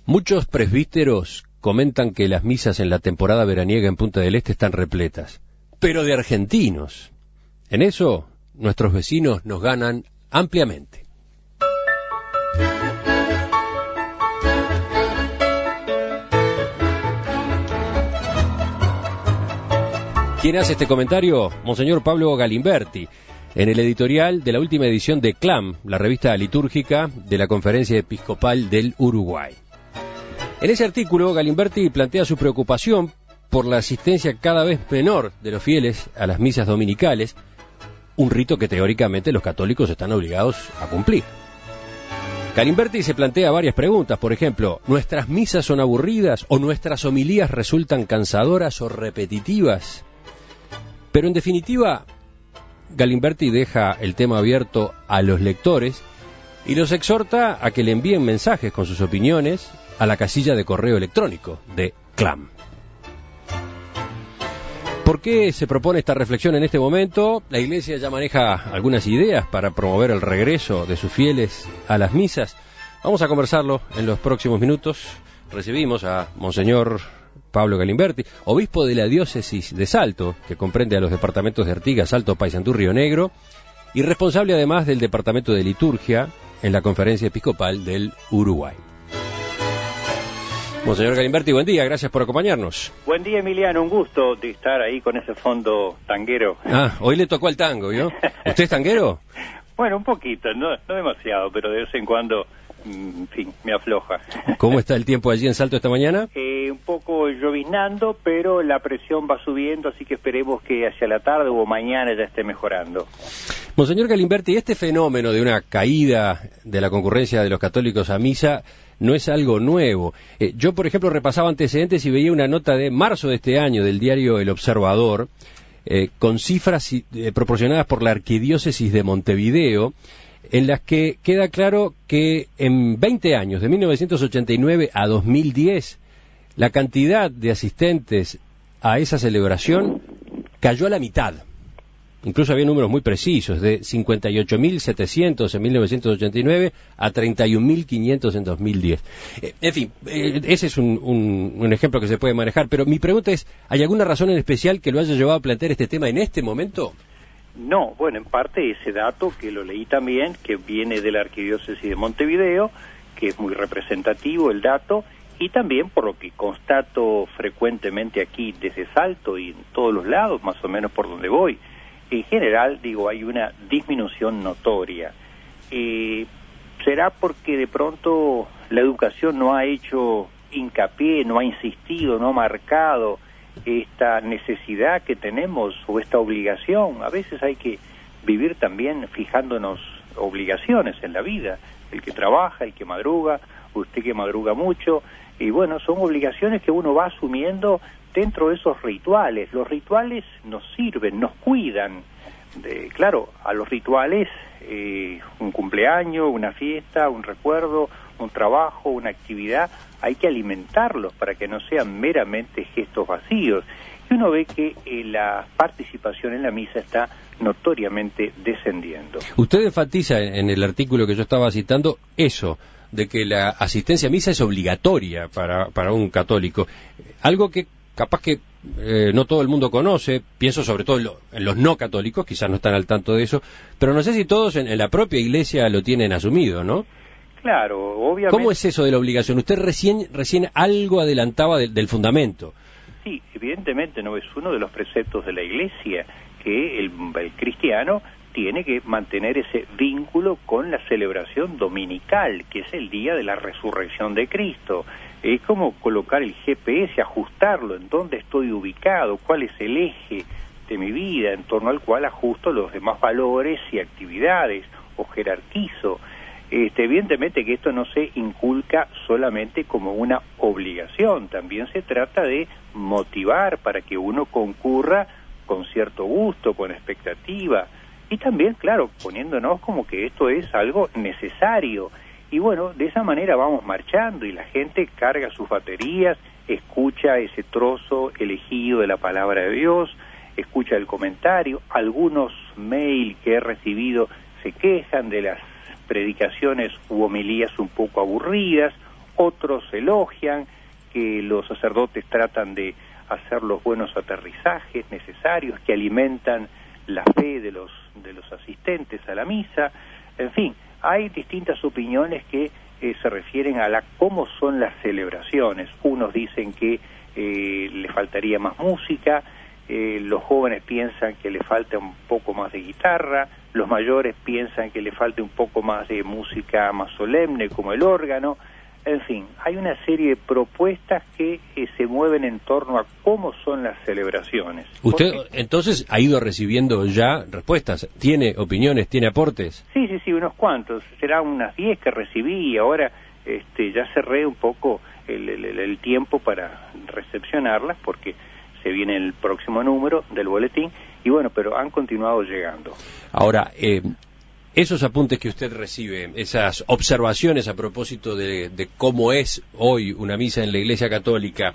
Muchos presbíteros comentan que las misas en la temporada veraniega en Punta del Este están repletas, pero de argentinos. En eso, nuestros vecinos nos ganan ampliamente. ¿Quién hace este comentario? Monseñor Pablo Galimberti, en el editorial de la última edición de CLAM, la revista litúrgica de la Conferencia Episcopal del Uruguay. En ese artículo, Galimberti plantea su preocupación por la asistencia cada vez menor de los fieles a las misas dominicales, un rito que teóricamente los católicos están obligados a cumplir. Galimberti se plantea varias preguntas, por ejemplo, ¿nuestras misas son aburridas o nuestras homilías resultan cansadoras o repetitivas? Pero en definitiva, Galimberti deja el tema abierto a los lectores y los exhorta a que le envíen mensajes con sus opiniones a la casilla de correo electrónico de CLAM. ¿Por qué se propone esta reflexión en este momento? La Iglesia ya maneja algunas ideas para promover el regreso de sus fieles a las misas. Vamos a conversarlo en los próximos minutos. Recibimos a Monseñor Pablo Galimberti, obispo de la diócesis de Salto, que comprende a los departamentos de Artigas, Salto, Paysandú, Río Negro, y responsable además del departamento de liturgia en la Conferencia Episcopal del Uruguay. Monseñor Galimberti, buen día, gracias por acompañarnos. Buen día, Emiliano, un gusto de estar ahí con ese fondo tanguero. Hoy le tocó al tango, ¿no? ¿Usted es tanguero? Bueno, un poquito, no demasiado, pero de vez en cuando, en fin, me afloja. ¿Cómo está el tiempo allí en Salto esta mañana? Un poco lloviznando, pero la presión va subiendo, así que esperemos que hacia la tarde o mañana ya esté mejorando. Monseñor Galimberti, este fenómeno de una caída de la concurrencia de los católicos a misa no es algo nuevo. Yo, por ejemplo, repasaba antecedentes y veía una nota de marzo de este año del diario El Observador, con cifras proporcionadas por la Arquidiócesis de Montevideo, en las que queda claro que en 20 años, de 1989 a 2010, la cantidad de asistentes a esa celebración cayó a la mitad. Incluso había números muy precisos, de 58.700 en 1989 a 31.500 en 2010. En fin, ese es un ejemplo que se puede manejar, pero mi pregunta es, ¿hay alguna razón en especial que lo haya llevado a plantear este tema en este momento? No, bueno, en parte ese dato que lo leí también, que viene de la Arquidiócesis de Montevideo, que es muy representativo el dato, y también por lo que constato frecuentemente aquí desde Salto y en todos los lados, más o menos por donde voy. En general, digo, hay una disminución notoria. ¿Será porque de pronto la educación no ha hecho hincapié, no ha insistido, no ha marcado esta necesidad que tenemos o esta obligación? A veces hay que vivir también fijándonos obligaciones en la vida. El que trabaja, el que madruga, usted que madruga mucho, y bueno, son obligaciones que uno va asumiendo dentro de esos rituales. Los rituales nos sirven, nos cuidan. Claro, a los rituales, un cumpleaños, una fiesta, un recuerdo, un trabajo, una actividad, hay que alimentarlos para que no sean meramente gestos vacíos. Y uno ve que la participación en la misa está notoriamente descendiendo. Usted enfatiza en el artículo que yo estaba citando eso, de que la asistencia a misa es obligatoria para un católico. Algo que capaz que no todo el mundo conoce, pienso sobre todo en los no católicos, quizás no están al tanto de eso, pero no sé si todos en la propia Iglesia lo tienen asumido, ¿no? Claro, obviamente. ¿Cómo es eso de la obligación? Usted recién algo adelantaba del fundamento. Sí, evidentemente no es uno de los preceptos de la Iglesia, que el cristiano tiene que mantener ese vínculo con la celebración dominical, que es el día de la resurrección de Cristo. Es como colocar el GPS, ajustarlo, en dónde estoy ubicado, cuál es el eje de mi vida, en torno al cual ajusto los demás valores y actividades, o jerarquizo. Evidentemente que esto no se inculca solamente como una obligación, también se trata de motivar para que uno concurra con cierto gusto, con expectativa, y también, claro, poniéndonos como que esto es algo necesario. Y bueno, de esa manera vamos marchando y la gente carga sus baterías, escucha ese trozo elegido de la palabra de Dios, escucha el comentario. Algunos mails que he recibido se quejan de las predicaciones u homilías un poco aburridas, otros elogian que los sacerdotes tratan de hacer los buenos aterrizajes necesarios que alimentan la fe de los asistentes a la misa. En fin, hay distintas opiniones que se refieren a cómo son las celebraciones. Unos dicen que le faltaría más música, los jóvenes piensan que le falta un poco más de guitarra, los mayores piensan que le falta un poco más de música más solemne como el órgano. En fin, hay una serie de propuestas que se mueven en torno a cómo son las celebraciones. ¿Usted entonces ha ido recibiendo ya respuestas? ¿Tiene opiniones, tiene aportes? Sí, unos cuantos. Serán unas 10 que recibí y ahora ya cerré un poco el tiempo para recepcionarlas porque se viene el próximo número del boletín y bueno, pero han continuado llegando. Ahora, esos apuntes que usted recibe, esas observaciones a propósito de cómo es hoy una misa en la Iglesia Católica,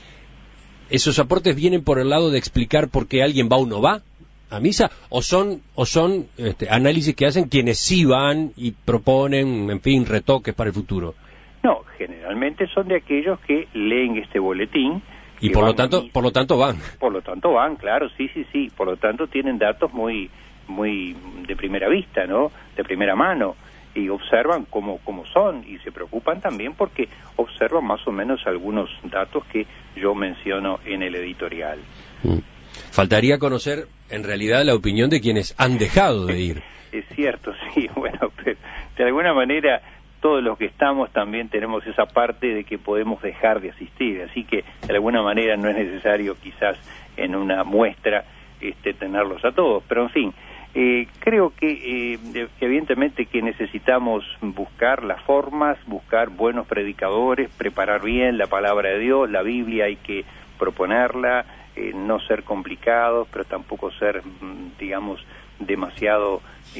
¿esos aportes vienen por el lado de explicar por qué alguien va o no va a misa? ¿O son análisis que hacen quienes sí van y proponen, en fin, retoques para el futuro? No, generalmente son de aquellos que leen este boletín. Y por lo tanto van. Por lo tanto van, claro, sí. Por lo tanto tienen datos muy de primera vista, ¿no? De primera mano, y observan cómo son, y se preocupan también porque observan más o menos algunos datos que yo menciono en el editorial. Faltaría conocer, en realidad, la opinión de quienes han dejado de ir. Es cierto, sí, bueno, pero de alguna manera todos los que estamos también tenemos esa parte de que podemos dejar de asistir, así que de alguna manera no es necesario quizás en una muestra tenerlos a todos, pero en fin, creo que evidentemente que necesitamos buscar las formas, buscar buenos predicadores, preparar bien la palabra de Dios, la Biblia hay que proponerla, no ser complicados, pero tampoco ser, demasiado,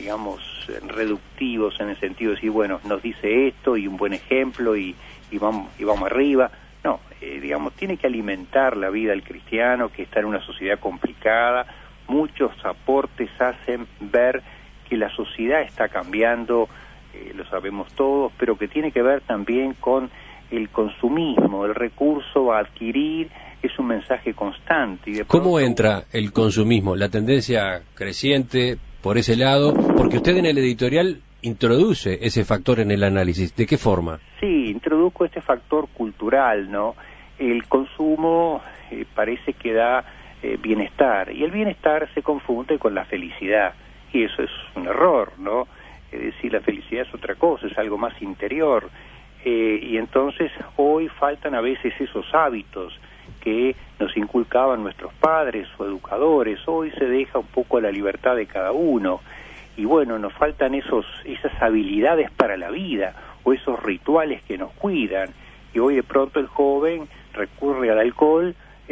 reductivos en el sentido de decir, bueno, nos dice esto y un buen ejemplo y vamos arriba. No, tiene que alimentar la vida del cristiano que está en una sociedad complicada. Muchos aportes hacen ver que la sociedad está cambiando, lo sabemos todos, pero que tiene que ver también con el consumismo, el recurso a adquirir, es un mensaje constante. Y de pronto... ¿Cómo entra el consumismo? La tendencia creciente por ese lado, porque usted en el editorial introduce ese factor en el análisis. ¿De qué forma? Sí, introduzco este factor cultural, ¿no? El consumo parece que da bienestar, y el bienestar se confunde con la felicidad, y eso es un error, ¿no? Es decir, la felicidad es otra cosa, es algo más interior, y entonces hoy faltan a veces esos hábitos que nos inculcaban nuestros padres o educadores. Hoy se deja un poco a la libertad de cada uno, y bueno, nos faltan esas habilidades para la vida, o esos rituales que nos cuidan, y hoy de pronto el joven recurre al alcohol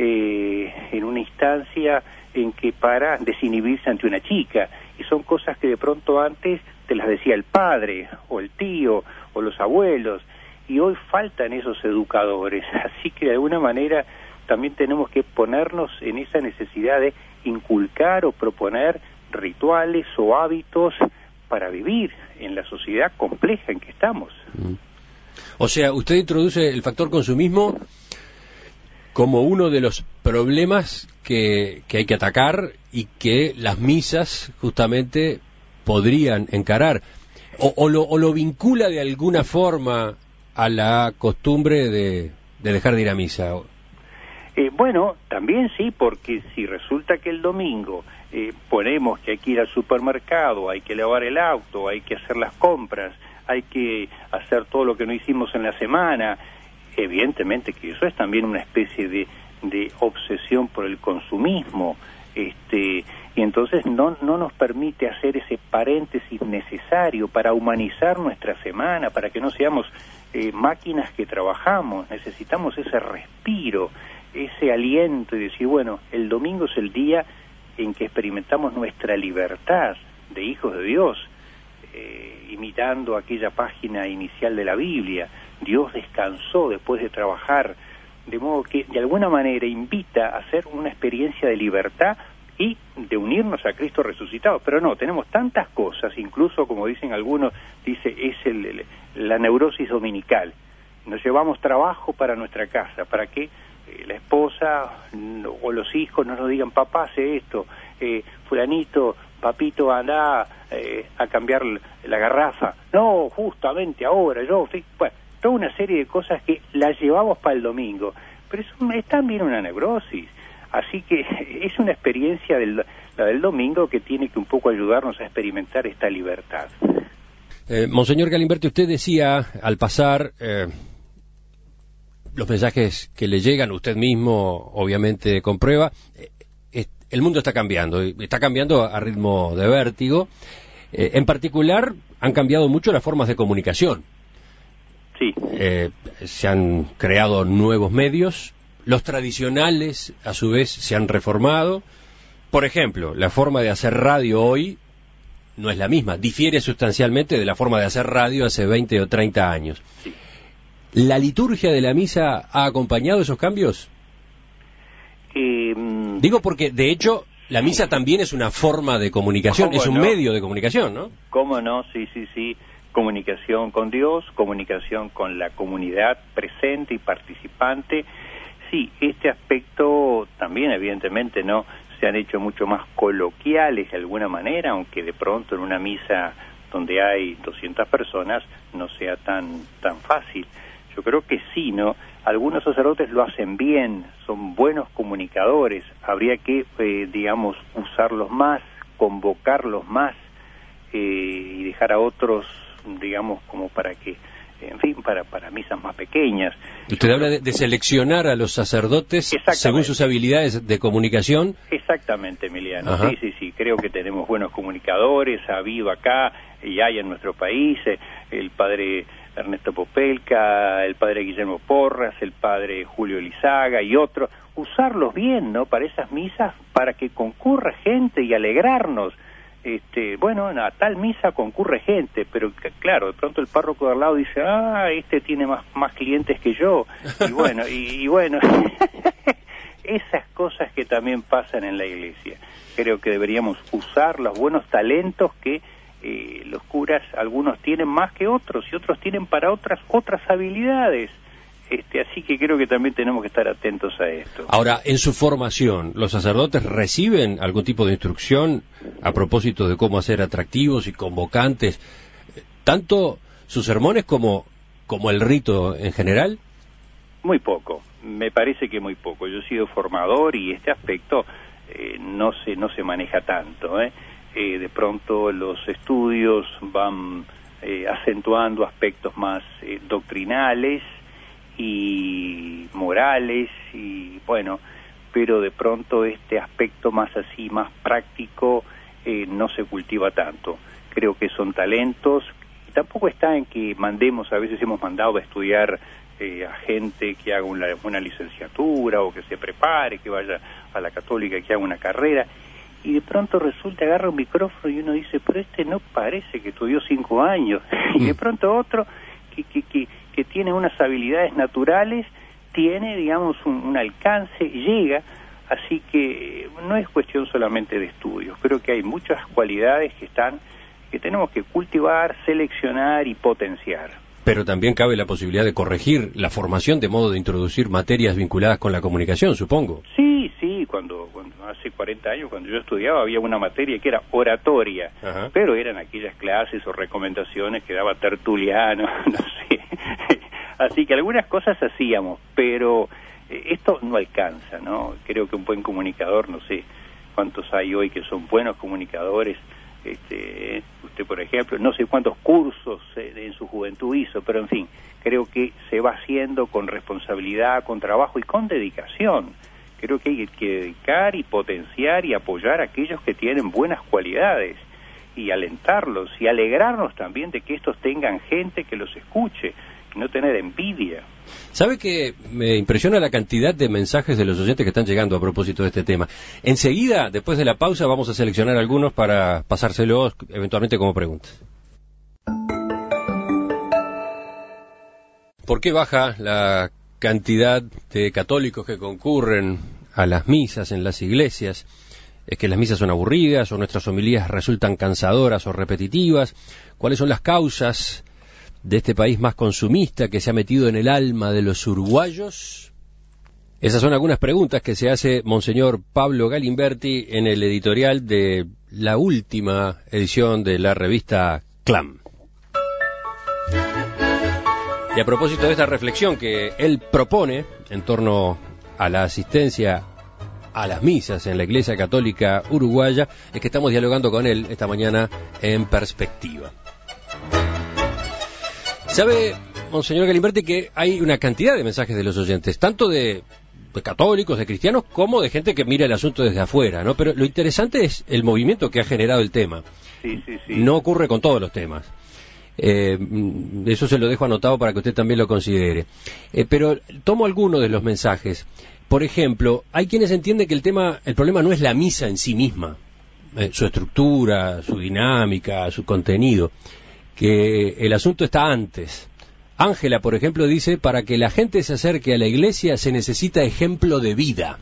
en una instancia en que para desinhibirse ante una chica, y son cosas que de pronto antes te las decía el padre, o el tío, o los abuelos, y hoy faltan esos educadores, así que de alguna manera también tenemos que ponernos en esa necesidad de inculcar o proponer rituales o hábitos para vivir en la sociedad compleja en que estamos. O sea, usted introduce el factor consumismo como uno de los problemas que hay que atacar y que las misas justamente podrían encarar, o lo vincula de alguna forma a la costumbre de dejar de ir a misa. Bueno, también sí, porque si resulta que el domingo ponemos que hay que ir al supermercado, hay que lavar el auto, hay que hacer las compras, hay que hacer todo lo que no hicimos en la semana, evidentemente que eso es también una especie de obsesión por el consumismo, y entonces no nos permite hacer ese paréntesis necesario para humanizar nuestra semana, para que no seamos máquinas que trabajamos. Necesitamos ese respiro, ese aliento y decir, bueno, el domingo es el día en que experimentamos nuestra libertad de hijos de Dios, imitando aquella página inicial de la Biblia. Dios descansó después de trabajar, de modo que de alguna manera invita a hacer una experiencia de libertad y de unirnos a Cristo resucitado. Pero no, tenemos tantas cosas, incluso como dicen algunos, dice, es la neurosis dominical. nos llevamos trabajo para nuestra casa, para que la esposa o los hijos no nos digan, papá hace esto, fulanito, papito anda a cambiar la garrafa, no, justamente ahora, bueno, toda una serie de cosas que las llevamos para el domingo, pero es también una neurosis, así que es una experiencia la del domingo que tiene que un poco ayudarnos a experimentar esta libertad. Monseñor Galimberti, usted decía al pasar los mensajes que le llegan, usted mismo obviamente comprueba, el mundo está cambiando a ritmo de vértigo. En particular, han cambiado mucho las formas de comunicación. Sí. Se han creado nuevos medios, los tradicionales, a su vez, se han reformado. Por ejemplo, la forma de hacer radio hoy no es la misma, difiere sustancialmente de la forma de hacer radio hace 20 o 30 años. Sí. ¿La liturgia de la misa ha acompañado esos cambios? Digo porque, de hecho, la misa también es una forma de comunicación, es un medio de comunicación, ¿no? ¿Cómo no? Sí. Comunicación con Dios, comunicación con la comunidad presente y participante. Sí, este aspecto también, evidentemente, no se han hecho mucho más coloquiales de alguna manera, aunque de pronto en una misa donde hay 200 personas no sea tan fácil. Yo creo que sí, ¿no? Algunos sacerdotes lo hacen bien, son buenos comunicadores, habría que, digamos, usarlos más, convocarlos más y dejar a otros, digamos, como para que, en fin, para misas más pequeñas. Usted habla de seleccionar a los sacerdotes según sus habilidades de comunicación. Exactamente, Emiliano. Ajá. Sí, creo que tenemos buenos comunicadores, ha habido acá y hay en nuestro país, el padre Ernesto Popelka, el padre Guillermo Porras, el padre Julio Lizaga y otros, usarlos bien, ¿no?, para esas misas, para que concurra gente y alegrarnos. Bueno, a tal misa concurre gente, pero claro, de pronto el párroco de al lado dice, este tiene más clientes que yo, y bueno, esas cosas que también pasan en la iglesia. Creo que deberíamos usar los buenos talentos que los curas, algunos tienen más que otros, y otros tienen para otras habilidades. Así que creo que también tenemos que estar atentos a esto. Ahora, en su formación, ¿los sacerdotes reciben algún tipo de instrucción a propósito de cómo hacer atractivos y convocantes, tanto sus sermones como el rito en general? Muy poco, me parece que muy poco. Yo he sido formador y este aspecto no se maneja tanto. De pronto los estudios van acentuando aspectos más doctrinales y morales, y bueno, pero de pronto este aspecto más práctico no se cultiva tanto. Creo que son talentos, y tampoco está en que mandemos, a veces hemos mandado a estudiar a gente que haga una licenciatura o que se prepare, que vaya a la católica, que haga una carrera, y de pronto resulta, agarra un micrófono y uno dice, pero no parece que estudió 5 años, y de pronto otro que tiene unas habilidades naturales, tiene, digamos, un alcance, llega, así que no es cuestión solamente de estudios, creo que hay muchas cualidades que tenemos que cultivar, seleccionar y potenciar. Pero también cabe la posibilidad de corregir la formación de modo de introducir materias vinculadas con la comunicación, supongo. Sí, cuando hace 40 años, cuando yo estudiaba, había una materia que era oratoria, Ajá. pero eran aquellas clases o recomendaciones que daba Tertuliano, no sé. Así que algunas cosas hacíamos, pero esto no alcanza, ¿no? Creo que un buen comunicador, no sé cuántos hay hoy que son buenos comunicadores. Usted, por ejemplo, no sé cuántos cursos en su juventud hizo, pero en fin, creo que se va haciendo con responsabilidad, con trabajo y con dedicación. Creo que hay que dedicar y potenciar y apoyar a aquellos que tienen buenas cualidades y alentarlos y alegrarnos también de que estos tengan gente que los escuche y no tener envidia. ¿Sabe que me impresiona la cantidad de mensajes de los oyentes que están llegando a propósito de este tema? Enseguida, después de la pausa, vamos a seleccionar algunos para pasárselos eventualmente como preguntas. ¿Por qué baja la cantidad de católicos que concurren a las misas en las iglesias? ¿Es que las misas son aburridas o nuestras homilías resultan cansadoras o repetitivas? ¿Cuáles son las causas? de este país más consumista que se ha metido en el alma de los uruguayos? Esas son algunas preguntas que se hace Monseñor Pablo Galimberti en el editorial de la última edición de la revista CLAM. Y a propósito de esta reflexión que él propone en torno a la asistencia a las misas en la Iglesia Católica Uruguaya, es que estamos dialogando con él esta mañana en Perspectiva. ¿Sabe, Monseñor Galimberti, que hay una cantidad de mensajes de los oyentes, tanto de católicos, de cristianos, como de gente que mira el asunto desde afuera, ¿no? Pero lo interesante es el movimiento que ha generado el tema. Sí. No ocurre con todos los temas. Eso se lo dejo anotado para que usted también lo considere. Pero tomo algunos de los mensajes. Por ejemplo, hay quienes entienden que el problema no es la misa en sí misma, su estructura, su dinámica, su contenido, que el asunto está antes. Ángela, por ejemplo, dice: para que la gente se acerque a la iglesia se necesita ejemplo de vida.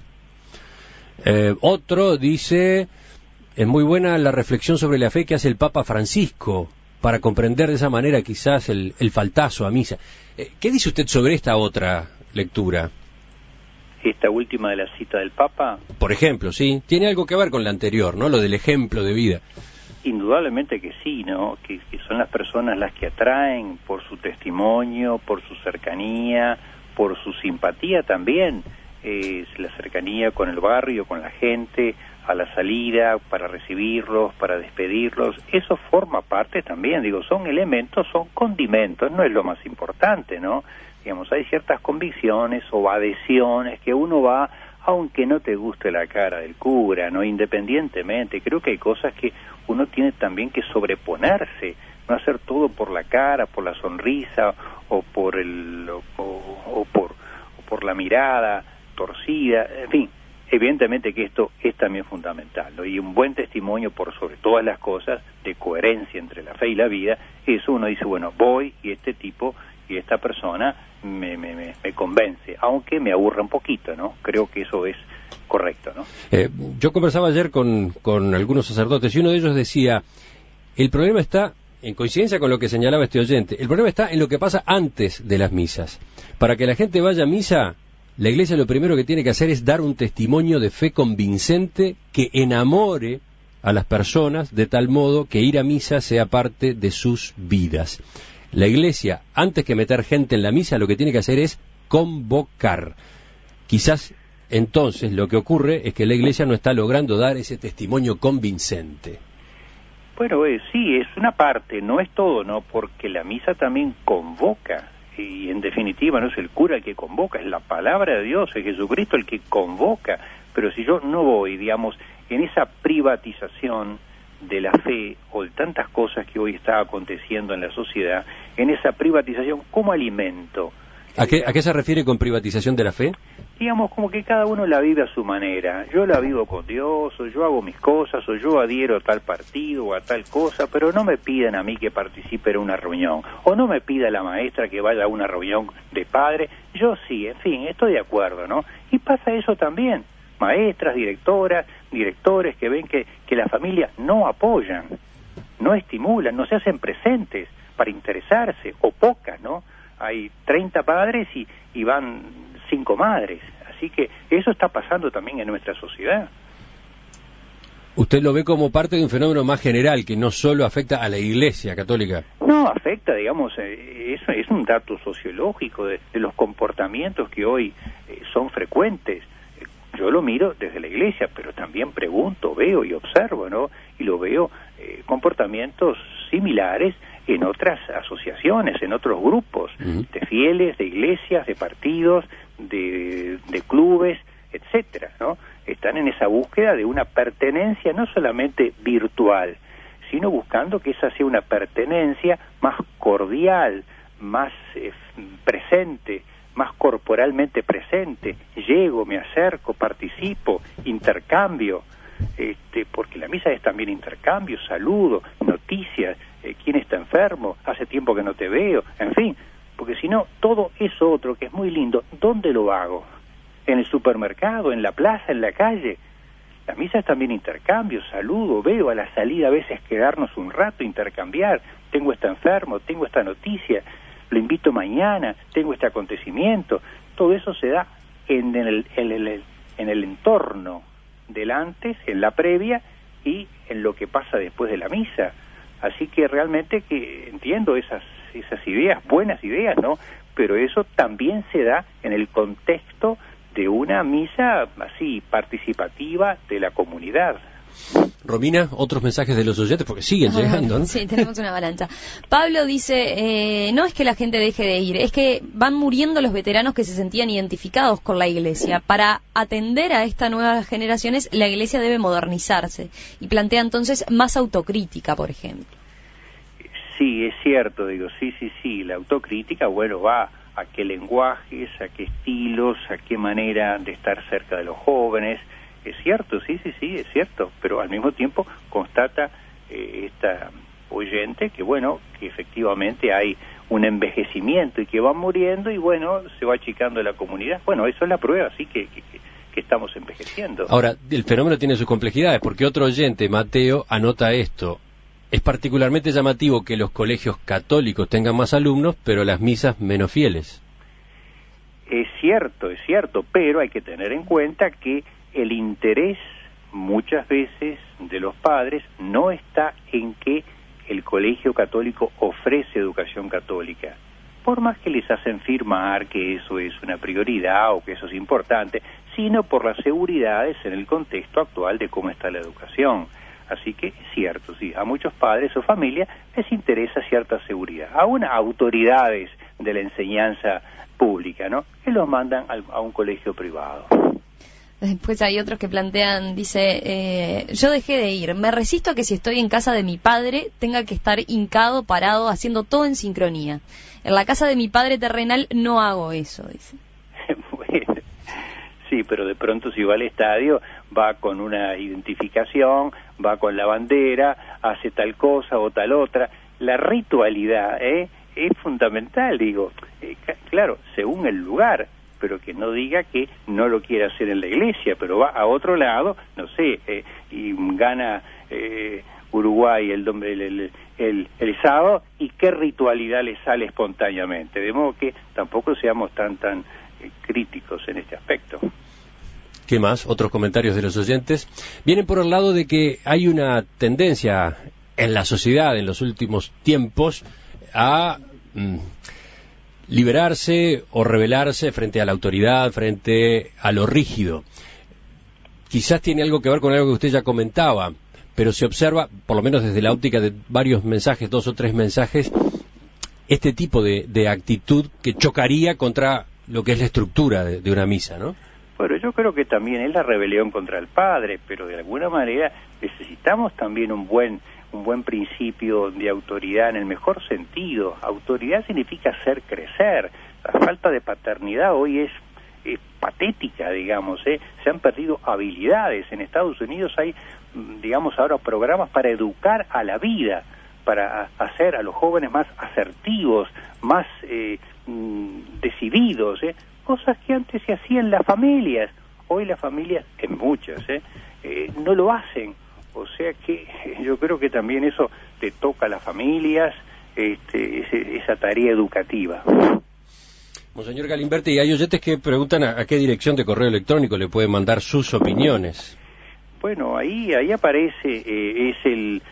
Otro dice: es muy buena la reflexión sobre la fe que hace el Papa Francisco, para comprender de esa manera quizás el faltazo a misa. ¿Qué dice usted sobre esta otra lectura? Esta última de la cita del Papa. Por ejemplo, sí, tiene algo que ver con la anterior, ¿no? Lo del ejemplo de vida. Indudablemente que sí, ¿no? Que son las personas las que atraen por su testimonio, por su cercanía, por su simpatía también, la cercanía con el barrio, con la gente, a la salida, para recibirlos, para despedirlos. Eso forma parte también, son elementos, son condimentos, no es lo más importante, ¿no? Hay ciertas convicciones o adhesiones que uno va, aunque no te guste la cara del cura, ¿no? Independientemente, creo que hay cosas que uno tiene también que sobreponerse, no hacer todo por la cara, por la sonrisa o por por la mirada torcida, en fin. Evidentemente que esto es también fundamental, ¿no? Y un buen testimonio por sobre todas las cosas de coherencia entre la fe y la vida, eso uno dice, bueno, voy y este tipo y esta persona me convence, aunque me aburra un poquito, ¿no? Creo que eso es correcto, ¿no? Yo conversaba ayer con algunos sacerdotes y uno de ellos decía: el problema está, en coincidencia con lo que señalaba este oyente, el problema está en lo que pasa antes de las misas. Para que la gente vaya a misa, la Iglesia lo primero que tiene que hacer es dar un testimonio de fe convincente que enamore a las personas de tal modo que ir a misa sea parte de sus vidas. La Iglesia, antes que meter gente en la misa, lo que tiene que hacer es convocar. Quizás entonces lo que ocurre es que la Iglesia no está logrando dar ese testimonio convincente. Bueno, sí, es una parte, no es todo, ¿no? Porque la misa también convoca. Y en definitiva no es el cura el que convoca, es la palabra de Dios, es Jesucristo el que convoca. Pero si yo no voy, en esa privatización de la fe o de tantas cosas que hoy está aconteciendo en la sociedad, en esa privatización, ¿cómo alimento? ¿A qué se refiere con privatización de la fe? Como que cada uno la vive a su manera. Yo la vivo con Dios, o yo hago mis cosas, o yo adhiero a tal partido o a tal cosa, pero no me pidan a mí que participe en una reunión, o no me pida la maestra que vaya a una reunión de padres. Yo sí, en fin, estoy de acuerdo, ¿no? Y pasa eso también. Maestras, directoras, directores que ven que las familias no apoyan, no estimulan, no se hacen presentes para interesarse, o pocas, ¿no? Hay 30 padres y van 5 madres, así que eso está pasando también en nuestra sociedad. ¿Usted lo ve como parte de un fenómeno más general que no solo afecta a la Iglesia Católica? No, afecta, es un dato sociológico de los comportamientos que hoy son frecuentes. Yo lo miro desde la Iglesia, pero también pregunto, veo y observo, ¿no? Y lo veo comportamientos similares en otras asociaciones, en otros grupos, de fieles, de iglesias, de partidos, de clubes, etcétera, ¿no? Están en esa búsqueda de una pertenencia no solamente virtual, sino buscando que esa sea una pertenencia más cordial, más presente, más corporalmente presente. Llego, me acerco, participo, intercambio, porque la misa es también intercambio, saludo, noticias, quién está enfermo, hace tiempo que no te veo, en fin, porque si no, todo eso otro que es muy lindo, ¿dónde lo hago? ¿En el supermercado, en la plaza, en la calle? La misa es también intercambio, saludo, veo a la salida a veces quedarnos un rato, intercambiar, tengo este enfermo, tengo esta noticia, lo invito mañana, tengo este acontecimiento. Todo eso se da en el entorno del antes, en la previa y en lo que pasa después de la misa. Así que realmente que entiendo esas ideas, buenas ideas, ¿no? Pero eso también se da en el contexto de una misa así participativa de la comunidad. Romina, otros mensajes de los oyentes, porque siguen llegando, ¿no? Sí, tenemos una avalancha. Pablo dice, no es que la gente deje de ir, es que van muriendo los veteranos que se sentían identificados con la Iglesia. Para atender a estas nuevas generaciones, la Iglesia debe modernizarse y plantea entonces más autocrítica, por ejemplo. Sí, es cierto, digo, sí, la autocrítica, bueno, va a qué lenguajes, a qué estilos, a qué manera de estar cerca de los jóvenes. Es cierto, sí, es cierto, pero al mismo tiempo constata esta oyente que, bueno, que efectivamente hay un envejecimiento y que van muriendo y, bueno, se va achicando la comunidad. Bueno, eso es la prueba, sí, que estamos envejeciendo. Ahora, el fenómeno tiene sus complejidades, porque otro oyente, Mateo, anota esto. Es particularmente llamativo que los colegios católicos tengan más alumnos, pero las misas menos fieles. Es cierto, pero hay que tener en cuenta que el interés muchas veces de los padres no está en que el colegio católico ofrece educación católica, por más que les hacen firmar que eso es una prioridad o que eso es importante, sino por las seguridades en el contexto actual de cómo está la educación. Así que es cierto, sí, a muchos padres o familias les interesa cierta seguridad, aún a autoridades de la enseñanza pública, ¿no?, que los mandan a un colegio privado. Después hay otros que plantean, dice, yo dejé de ir, me resisto a que si estoy en casa de mi padre tenga que estar hincado, parado, haciendo todo en sincronía. En la casa de mi padre terrenal no hago eso, dice. Bueno, sí, pero de pronto si va al estadio va con una identificación, va con la bandera, hace tal cosa o tal otra. La ritualidad es fundamental, digo, claro, según el lugar, pero que no diga que no lo quiere hacer en la iglesia, pero va a otro lado, no sé, y gana Uruguay el sábado, y qué ritualidad le sale espontáneamente, de modo que tampoco seamos tan críticos en este aspecto. ¿Qué más? Otros comentarios de los oyentes vienen por el lado de que hay una tendencia en la sociedad en los últimos tiempos a liberarse o rebelarse frente a la autoridad, frente a lo rígido. Quizás tiene algo que ver con algo que usted ya comentaba, pero se observa, por lo menos desde la óptica de varios mensajes, 2 o 3 mensajes, este tipo de actitud que chocaría contra lo que es la estructura de una misa, ¿no? Bueno, yo creo que también es la rebelión contra el padre, pero de alguna manera necesitamos también un buen principio de autoridad en el mejor sentido. Autoridad significa hacer crecer. La falta de paternidad hoy es patética, digamos, Se han perdido habilidades. En Estados Unidos hay, digamos, ahora programas para educar a la vida, para hacer a los jóvenes más asertivos, más decididos, cosas que antes se hacían en las familias. Hoy las familias, en muchas, no lo hacen. O sea que yo creo que también eso te toca a las familias, esa tarea educativa. Monseñor Galimberti, y hay oyentes que preguntan a qué dirección de correo electrónico le pueden mandar sus opiniones. Bueno, ahí aparece, es el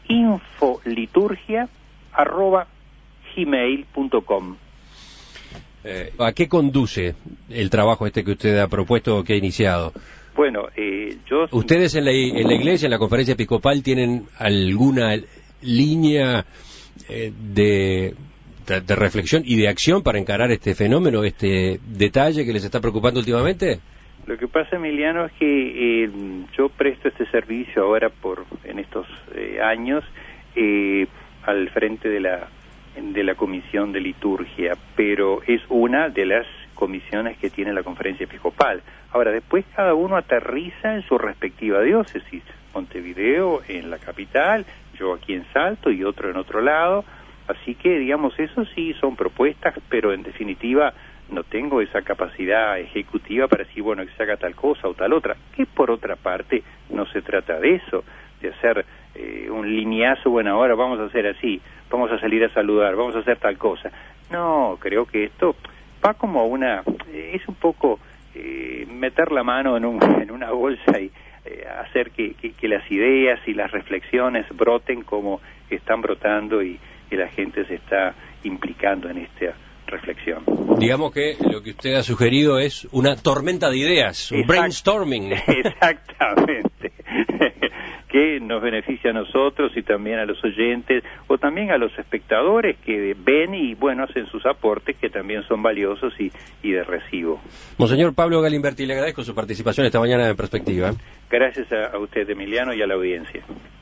infoliturgia@gmail.com. ¿A qué conduce el trabajo que usted ha propuesto o que ha iniciado? Bueno, ¿Ustedes en la iglesia, en la conferencia episcopal, tienen alguna línea de reflexión y de acción para encarar este fenómeno, este detalle que les está preocupando últimamente? Lo que pasa, Emiliano, es que yo presto este servicio ahora en estos años al frente de la Comisión de Liturgia, pero es una de las comisiones que tiene la Conferencia Episcopal. Ahora, después cada uno aterriza en su respectiva diócesis. Montevideo en la capital, yo aquí en Salto y otro en otro lado. Así que, digamos, eso sí son propuestas, pero en definitiva no tengo esa capacidad ejecutiva para decir, bueno, que se haga tal cosa o tal otra, que por otra parte no se trata de eso, de hacer un lineazo, bueno, ahora vamos a hacer así, vamos a salir a saludar, vamos a hacer tal cosa. No, creo que esto va como es un poco meter la mano en una bolsa y hacer que las ideas y las reflexiones broten como están brotando y la gente se está implicando en esta reflexión. Digamos que lo que usted ha sugerido es una tormenta de ideas, un brainstorming. Exactamente. Que nos beneficia a nosotros y también a los oyentes o también a los espectadores que ven y, bueno, hacen sus aportes que también son valiosos y de recibo. Monseñor Pablo Galimberti, le agradezco su participación esta mañana en Perspectiva. Gracias a usted, Emiliano, y a la audiencia.